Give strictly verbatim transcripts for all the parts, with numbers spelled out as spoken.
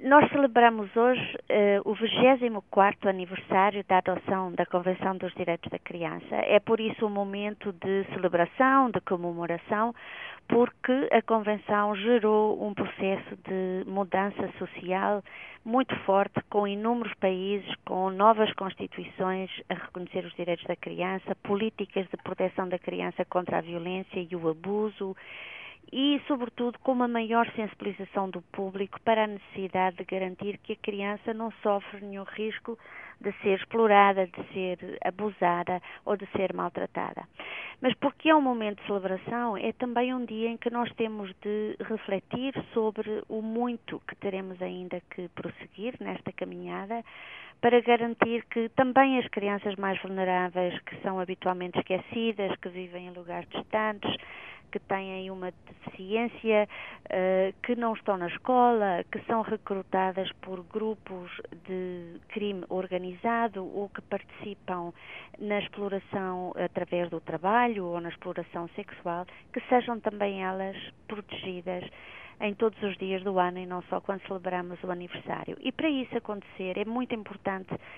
Nós celebramos hoje uh, o vigésimo quarto aniversário da adoção da Convenção dos Direitos da Criança. É por isso um momento de celebração, de comemoração, porque a Convenção gerou um processo de mudança social muito forte, com inúmeros países, com novas constituições a reconhecer os direitos da criança, políticas de proteção da criança contra a violência e o abuso, e, sobretudo, com uma maior sensibilização do público para a necessidade de garantir que a criança não sofre nenhum risco de ser explorada, de ser abusada ou de ser maltratada. Mas porque é um momento de celebração, é também um dia em que nós temos de refletir sobre o muito que teremos ainda que prosseguir nesta caminhada, para garantir que também as crianças mais vulneráveis, que são habitualmente esquecidas, que vivem em lugares distantes, que têm uma deficiência, uh, que não estão na escola, que são recrutadas por grupos de crime organizado ou que participam na exploração através do trabalho ou na exploração sexual, que sejam também elas protegidas em todos os dias do ano e não só quando celebramos o aniversário. E para isso acontecer é muito importante uh,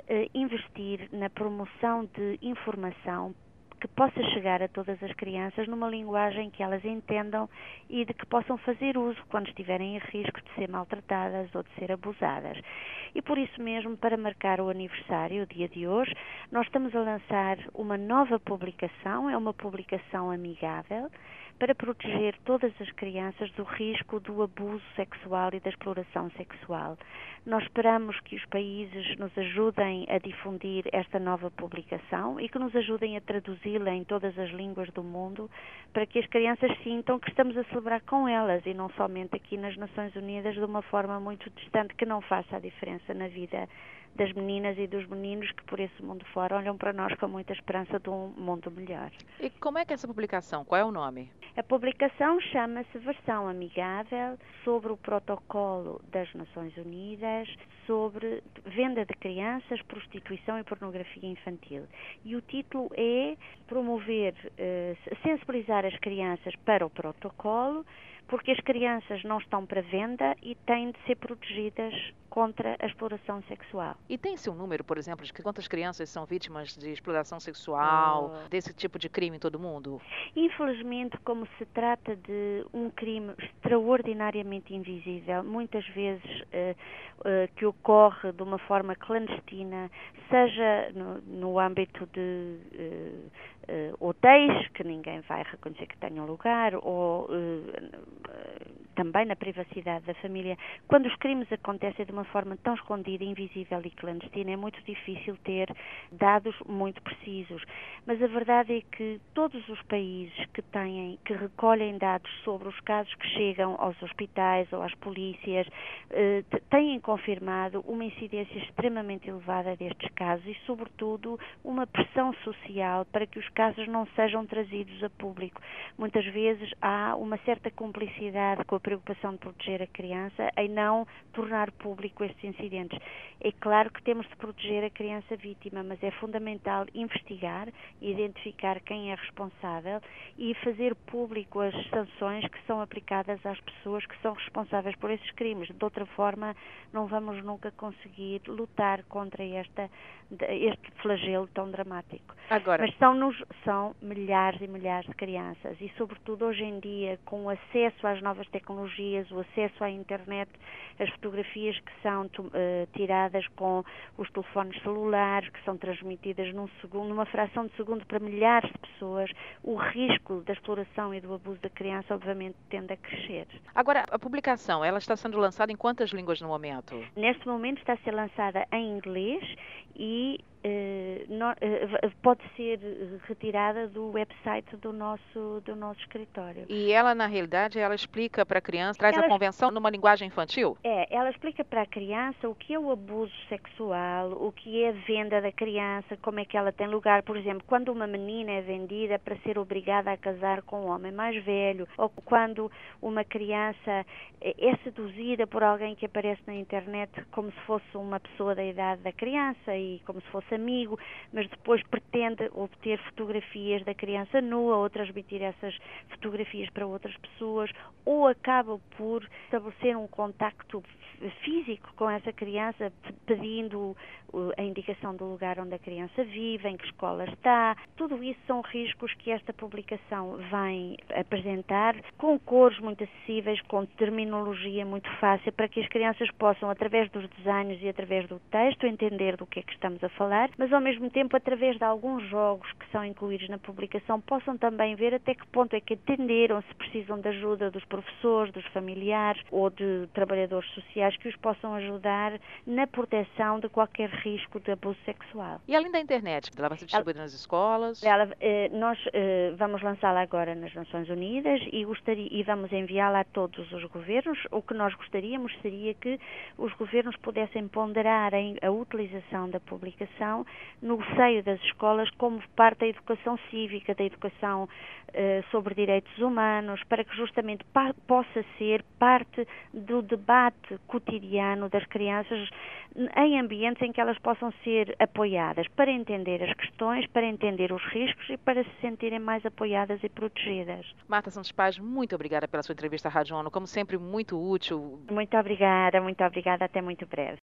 investir na promoção de informação que possa chegar a todas as crianças numa linguagem que elas entendam e de que possam fazer uso quando estiverem em risco de ser maltratadas ou de ser abusadas. E por isso mesmo, para marcar o aniversário, o dia de hoje, nós estamos a lançar uma nova publicação, é uma publicação amigável, para proteger todas as crianças do risco do abuso sexual e da exploração sexual. Nós esperamos que os países nos ajudem a difundir esta nova publicação e que nos ajudem a traduzi-la em todas as línguas do mundo, para que as crianças sintam que estamos a celebrar com elas e não somente aqui nas Nações Unidas de uma forma muito distante, que não faça a diferença na vida das meninas e dos meninos que por esse mundo fora olham para nós com muita esperança de um mundo melhor. E como é que é essa publicação? Qual é o nome? A publicação chama-se Versão Amigável sobre o Protocolo das Nações Unidas sobre venda de crianças, prostituição e pornografia infantil. E o título é promover, eh, sensibilizar as crianças para o protocolo, porque as crianças não estão para venda e têm de ser protegidas contra a exploração sexual. E tem-se um número, por exemplo, de quantas crianças são vítimas de exploração sexual, oh. desse tipo de crime em todo o mundo? Infelizmente, como se trata de um crime extraordinariamente invisível, muitas vezes uh, uh, que ocorre de uma forma clandestina, seja no, no âmbito de uh, uh, hotéis, que ninguém vai reconhecer que tenham lugar, ou uh, uh, também na privacidade da família, quando os crimes acontecem de uma forma tão escondida, invisível e clandestina, é muito difícil ter dados muito precisos. Mas a verdade é que todos os países que têm, que recolhem dados sobre os casos que chegam aos hospitais ou às polícias, eh, têm confirmado uma incidência extremamente elevada destes casos e, sobretudo, uma pressão social para que os casos não sejam trazidos a público. Muitas vezes há uma certa cumplicidade com a preocupação de proteger a criança em não tornar público estes incidentes. É claro que temos de proteger a criança vítima, mas é fundamental investigar, identificar quem é responsável e fazer público as sanções que são aplicadas às pessoas que são responsáveis por esses crimes. De outra forma, não vamos nunca conseguir lutar contra esta, este flagelo tão dramático. Agora, mas são, são milhares e milhares de crianças e, sobretudo, hoje em dia, com o acesso às novas tecnologias, o acesso à internet, as fotografias que são uh, tiradas com os telefones celulares, que são transmitidas num segundo, numa fração de segundo para milhares de pessoas, o risco da exploração e do abuso da criança, obviamente, tende a crescer. Agora, a publicação, ela está sendo lançada em quantas línguas no momento? Neste momento está a ser lançada em inglês e Uh, no, uh, pode ser retirada do website do nosso, do nosso escritório. E ela, na realidade, ela explica para a criança, traz ela, a convenção numa linguagem infantil? É, ela explica para a criança o que é o abuso sexual, o que é a venda da criança, como é que ela tem lugar. Por exemplo, quando uma menina é vendida para ser obrigada a casar com um homem mais velho, ou quando uma criança é seduzida por alguém que aparece na internet como se fosse uma pessoa da idade da criança e como se fosse nosso amigo, mas depois pretende obter fotografias da criança nua ou transmitir essas fotografias para outras pessoas, ou acaba por estabelecer um contacto físico com essa criança, pedindo a indicação do lugar onde a criança vive, em que escola está. Tudo isso são riscos que esta publicação vem apresentar, com cores muito acessíveis, com terminologia muito fácil, para que as crianças possam, através dos desenhos e através do texto, entender do que é que estamos a falar, mas ao mesmo tempo, através de alguns jogos que são incluídos na publicação, possam também ver até que ponto é que entenderam, se precisam de ajuda dos professores, dos familiares ou de trabalhadores sociais que os possam ajudar na proteção de qualquer risco de abuso sexual. E além da internet, ela vai ser distribuída nas escolas? Ela, eh, nós eh, vamos lançá-la agora nas Nações Unidas e, gostaria, e vamos enviá-la a todos os governos. O que nós gostaríamos seria que os governos pudessem ponderar a, a utilização da publicação no seio das escolas como parte da educação cívica, da educação eh, sobre direitos humanos, para que justamente pa- possa ser parte do debate cotidiano das crianças em ambientes em que elas possam ser apoiadas para entender as questões, para entender os riscos e para se sentirem mais apoiadas e protegidas. Marta Santos Paz, muito obrigada pela sua entrevista à Rádio ONU, como sempre muito útil. Muito obrigada, muito obrigada, até muito breve.